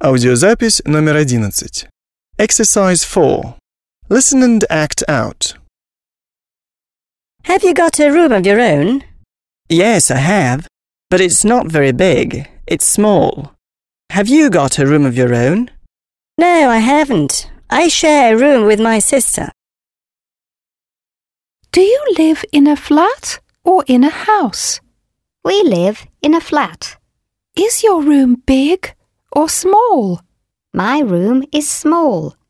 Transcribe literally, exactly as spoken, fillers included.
Аудиозапись номер одиннадцать. Exercise four. Listen and act out. Have you got a room of your own? Yes, I have, but it's not very big. It's small. Have you got a room of your own? No, I haven't. I share a room with my sister. Do you live in a flat or in a house? We live in a flat. Is your room big or small? My room is small.